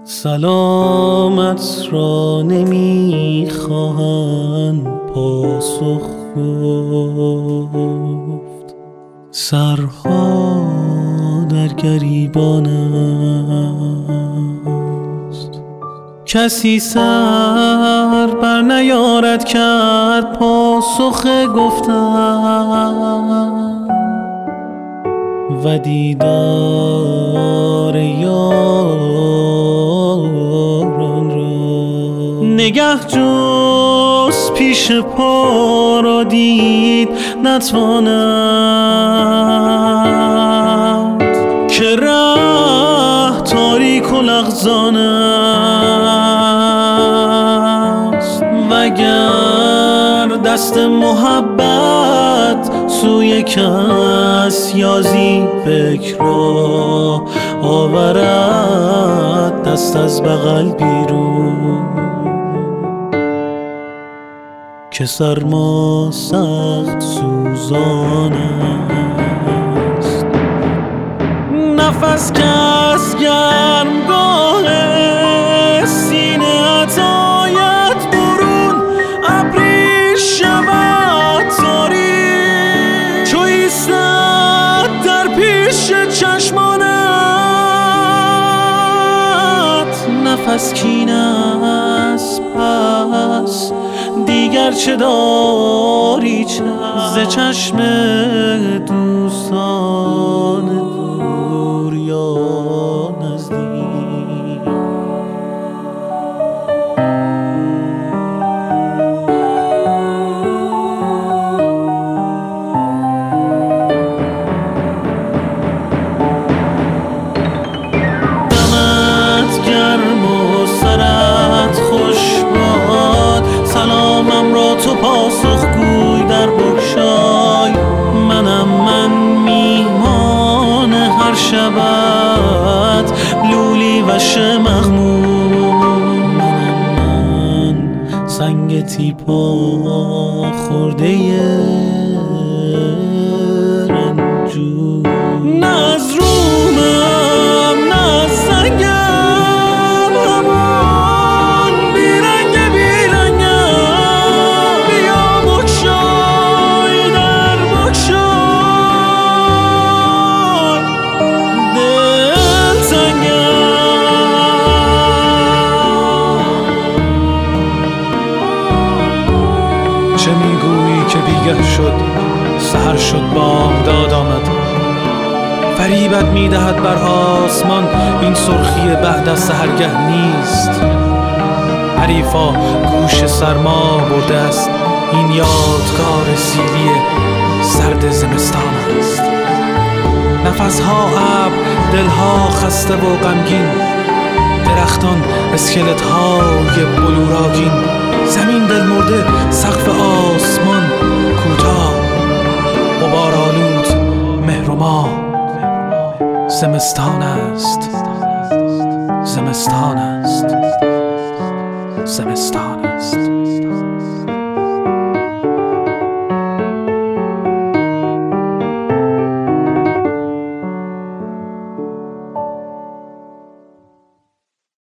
سلامت را نمیخواهند پاسخ گفت، سرها در گریبان است. کسی سر بر نیارد کرد پاسخ گفتن و دیدار یاران را نگه جز پیش پا را دید نتواند، که ره تاریک و لغزان است. وگر دست محبت سوی کس یازی فکر را آورد دست از بغل بیرون، که سرما سخت سوزان است. نفس که از گرمگاه سینه ات آید برون، ابری شود تاریک چو ایستد در پیش چشمانت. نفس کین است پس دیگر چه داری ز چشم دوستان دور یا نزدیک. دمت گرم و سرت خوش باد، سلامم را تو پاسخ گوی در بگشای. منم من میهمان هر شبت، لولی وش مغموم. منم من سنگ تیپا خورده رنجور. نه از رومم نه از سنگم، همان بیرنگ بیرنگم. بیا بگشای در بگشای، دل تنگم. چه میگویی که بیگه شد، سحر شد بامداد آمد. فریبت میدهد بر آسمان این سرخی بعد از سحرگه نیست. حریفا گوش سرما برده است، این یادگار سیلی سرد زمستان است. نفسها ابر، دلها خسته و غمگین، درختان اسکلت های بلوراگین. زمین دل مرده، سقف آسمان کوتاه، غبارآلود مهر و ماه. زمستان است، زمستان است، زمستان است.